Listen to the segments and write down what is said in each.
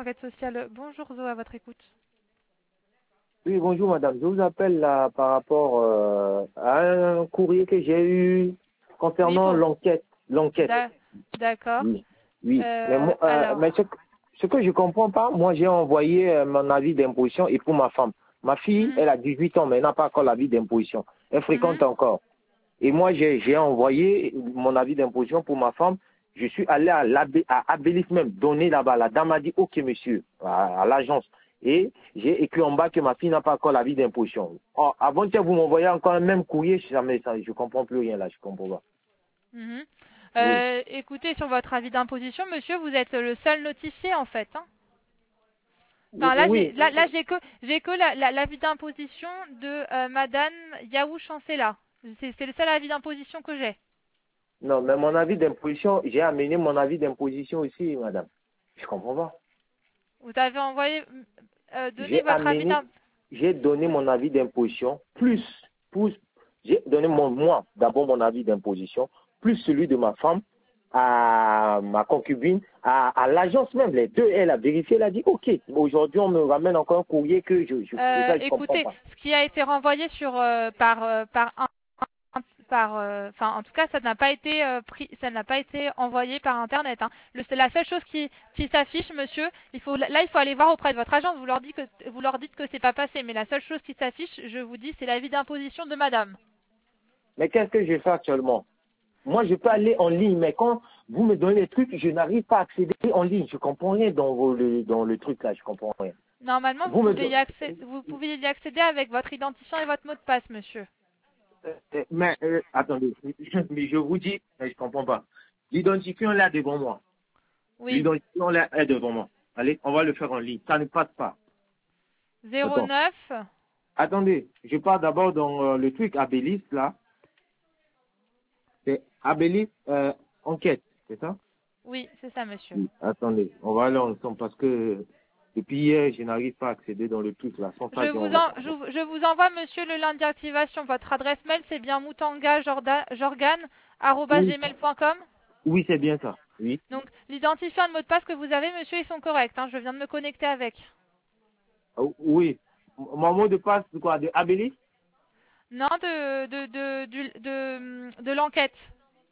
enquête sociale. Bonjour Zo, à votre écoute. Oui, bonjour madame. Je vous appelle là par rapport à un courrier que j'ai eu concernant Oui, l'enquête. D'accord. Oui, oui. Alors. Mais ce que je comprends pas, moi j'ai envoyé mon avis d'imposition et pour ma femme. Ma fille, elle a 18 ans, mais elle n'a pas encore l'avis d'imposition. Elle fréquente encore. Et moi, j'ai envoyé mon avis d'imposition pour ma femme. Je suis allé à Abélis même, donner là-bas. La dame a dit, OK, monsieur, à l'agence. Et j'ai écrit en bas que ma fille n'a pas encore l'avis d'imposition. Oh, avant-hier, vous m'envoyez encore un même courrier, je ne comprends plus rien là, je comprends pas. Oui. Écoutez, sur votre avis d'imposition, monsieur, vous êtes le seul notifié en fait. Hein. Enfin, là, Oui. j'ai que l'avis d'imposition de Madame Yaou Chancela. C'est le seul avis d'imposition que j'ai. Non, mais mon avis d'imposition, j'ai amené mon avis d'imposition aussi, madame. Je comprends pas. Vous avez envoyé, donné votre avis d'imposition. J'ai donné mon avis d'imposition, j'ai donné d'abord mon avis d'imposition, plus celui de ma femme, à ma concubine, à l'agence même. Les deux, elle a vérifié, elle a dit, OK, aujourd'hui, on me ramène encore un courrier que je écoutez, comprends pas. Ce qui a été renvoyé en tout cas, ça n'a pas été ça n'a pas été envoyé par Internet. Hein. La seule chose qui s'affiche, monsieur, il faut aller voir auprès de votre agence. Vous leur dites que c'est pas passé, mais la seule chose qui s'affiche, je vous dis, c'est l'avis d'imposition de madame. Mais qu'est-ce que je fais actuellement? Moi, je peux aller en ligne, mais quand vous me donnez les trucs, je n'arrive pas à accéder en ligne. Je comprends rien dans le truc là, je comprends rien. Normalement, vous pouvez y accéder avec votre identifiant et votre mot de passe, monsieur. Mais attendez, mais je vous dis, je comprends pas. L'identifiant là devant moi. Oui. L'identifiant là est devant moi. Allez, on va le faire en ligne. Ça ne passe pas. 09. Attendez, je pars d'abord dans le truc Abélis là. C'est Abélis enquête, c'est ça? Oui, c'est ça, monsieur. Oui. Attendez, on va aller ensemble parce que depuis hier, je n'arrive pas à accéder dans le truc là. Je vous envoie, monsieur, le lien d'activation. Votre adresse mail, c'est bien moutangajorgan@gmail.com. Oui, c'est bien ça. Oui. Donc, l'identifiant et le mot de passe que vous avez, monsieur, ils sont corrects. Hein. Je viens de me connecter avec. Oui. Mon mot de passe, de quoi? De Abélis? Non, de l'enquête.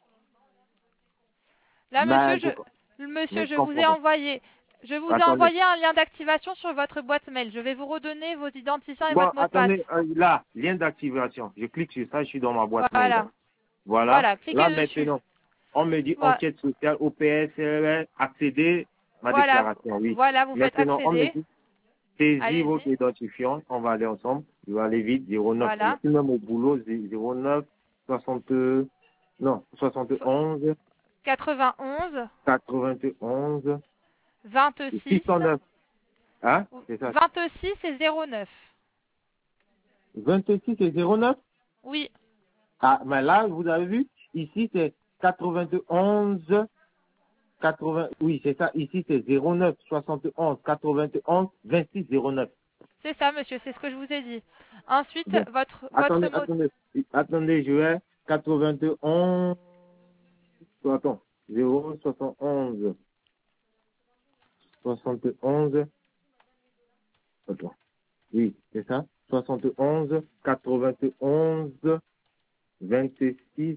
Là, monsieur, je vous ai envoyé. Je vous ai envoyé un lien d'activation sur votre boîte mail. Je vais vous redonner vos identifiants et votre mot de passe. Là, lien d'activation. Je clique sur ça, je suis dans ma boîte mail. Voilà. Cliquez là, dessus. Maintenant, on me dit enquête sociale, OPS, accéder, ma déclaration. Oui. Voilà, vous faites accéder. On me dit saisis votre identifiant. On va aller ensemble. Je vais aller vite. 09. Voilà. Je suis même au boulot. 09, 71. 91. 26. 609. Hein? C'est ça. 26 et 09. 26 et 09? Oui. Ah, mais là, vous avez vu, ici c'est 91, 80, oui, c'est ça, ici c'est 09, 71, 91, 26, 09. C'est ça, monsieur, c'est ce que je vous ai dit. Ensuite, Bon. votre Attendez, je vais 91, attends, 0, 71, 71, attends, oui, c'est ça, 71, 91, 26,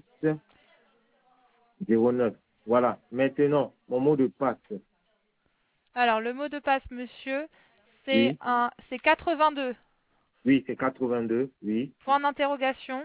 09. Voilà. Maintenant, mon mot de passe. Alors, le mot de passe, monsieur, c'est 82. Oui, c'est 82, oui. Point d'interrogation.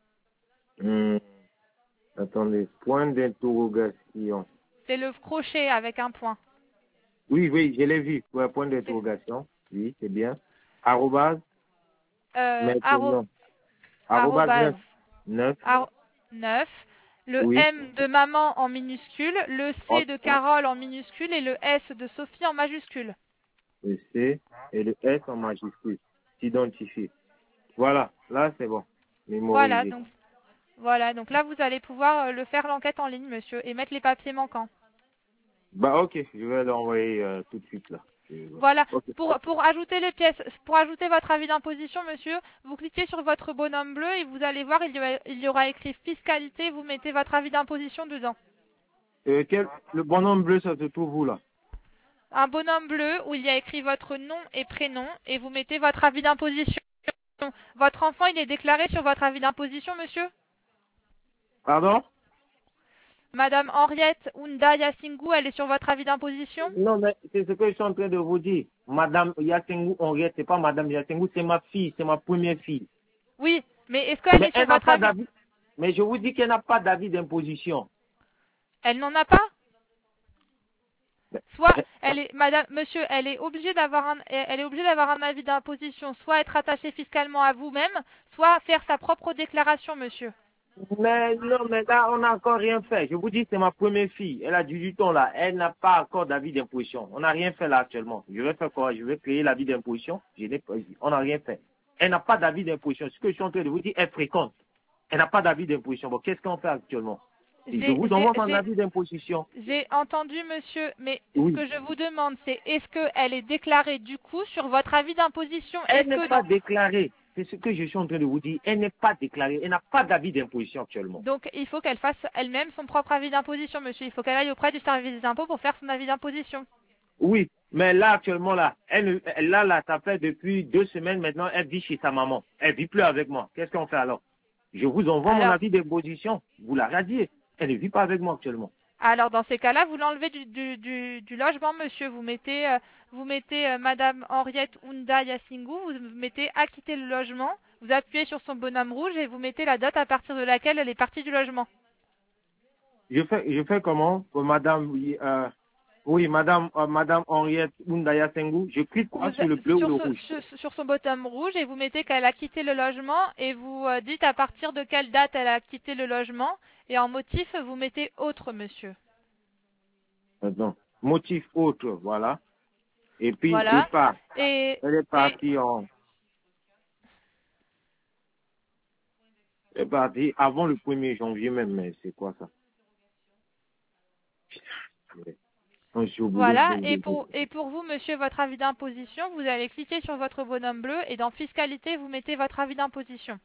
Attendez, point d'interrogation. C'est le crochet avec un point. Oui, je l'ai vu. Ouais, point d'interrogation. Oui, c'est bien. Arrobase. Maintenant. Arrobase 9. 9. Le M de maman en minuscule, le C de Carole en minuscule et le S de Sophie en majuscule. Le C et le S en majuscule. S'identifier. Voilà, là c'est bon. Mémorisé. Voilà, donc là vous allez pouvoir le faire l'enquête en ligne, monsieur, et mettre les papiers manquants. Bah ok, je vais l'envoyer tout de suite là. Voilà, pour ajouter les pièces, pour ajouter votre avis d'imposition, monsieur, vous cliquez sur votre bonhomme bleu et vous allez voir, il y aura écrit fiscalité, vous mettez votre avis d'imposition dedans. Le bonhomme bleu, ça se trouve où là? un bonhomme bleu où il y a écrit votre nom et prénom et vous mettez votre avis d'imposition. Votre enfant, il est déclaré sur votre avis d'imposition, monsieur? Pardon? Madame Henriette Ounda Yassingou, elle est sur votre avis d'imposition? Non, mais c'est ce que je suis en train de vous dire. Madame Yassingou Henriette, c'est pas Madame Yassingou, c'est ma fille, c'est ma première fille. Oui, mais est-ce qu'elle Mais est sur elle n'a votre pas avis? d'avis. Mais je vous dis qu'elle n'a pas d'avis d'imposition. Elle n'en a pas? Mais- Soit elle est, madame, monsieur, elle est obligée d'avoir un avis d'imposition, soit être attachée fiscalement à vous-même, soit faire sa propre déclaration, monsieur. Mais non, mais là, on n'a encore rien fait. Je vous dis, c'est ma première fille. Elle a 18 ans là. Elle n'a pas encore d'avis d'imposition. On n'a rien fait là actuellement. Je vais faire quoi? Je vais créer l'avis d'imposition. On n'a rien fait. Elle n'a pas d'avis d'imposition. Ce que je suis en train de vous dire est fréquente. Elle n'a pas d'avis d'imposition. Bon, qu'est-ce qu'on fait actuellement? Je vous envoie mon avis d'imposition. J'ai entendu, monsieur, mais ce Oui. que je vous demande, c'est est-ce qu'elle est déclarée du coup sur votre avis d'imposition? Elle n'est pas déclarée. C'est ce que je suis en train de vous dire. Elle n'est pas déclarée. Elle n'a pas d'avis d'imposition actuellement. Donc, il faut qu'elle fasse elle-même son propre avis d'imposition, monsieur. Il faut qu'elle aille auprès du service des impôts pour faire son avis d'imposition. Oui, mais là, actuellement, là, là, ça fait depuis 2 semaines maintenant, elle vit chez sa maman. Elle vit plus avec moi. Qu'est-ce qu'on fait alors? Je vous envoie mon avis d'imposition. Vous la radiez. Elle ne vit pas avec moi actuellement. Alors, dans ces cas-là, vous l'enlevez du logement, monsieur. Vous mettez, Madame Henriette Ounda Yassingou, vous mettez acquitter le logement, vous appuyez sur son bonhomme rouge et vous mettez la date à partir de laquelle elle est partie du logement. Je fais comment pour Madame, oui, Madame Henriette Oundaya Sengou, je clique quoi sur le bleu ou le rouge? Sur son bonhomme rouge et vous mettez qu'elle a quitté le logement et vous dites à partir de quelle date elle a quitté le logement et en motif vous mettez autre, monsieur. Maintenant, motif autre, voilà. Et puis, Voilà. elle est partie elle est partie avant le 1er janvier même, mais c'est quoi ça? Voilà, et pour vous, monsieur, votre avis d'imposition, vous allez cliquer sur votre bonhomme bleu et dans fiscalité, vous mettez votre avis d'imposition.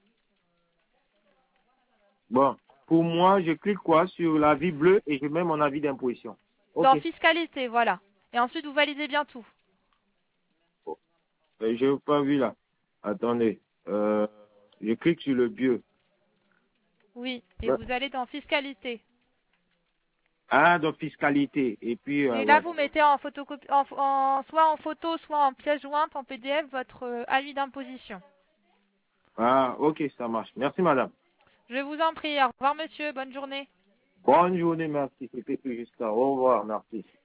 Bon, pour moi, je clique quoi sur l'avis bleu et je mets mon avis d'imposition. Dans Okay. fiscalité, voilà. Et ensuite, vous validez bien tout. Je n'ai pas vu là. Attendez. Je clique sur le bio. Oui, et vous allez dans fiscalité. Ah, dans fiscalité. Et puis. Et là, vous mettez en photocopie, soit en photo, soit en pièce jointe, en PDF, votre avis d'imposition. Ah, ok, ça marche. Merci, madame. Je vous en prie. Au revoir, monsieur. Bonne journée. Bonne journée, merci. C'était tout juste ça. Au revoir, merci.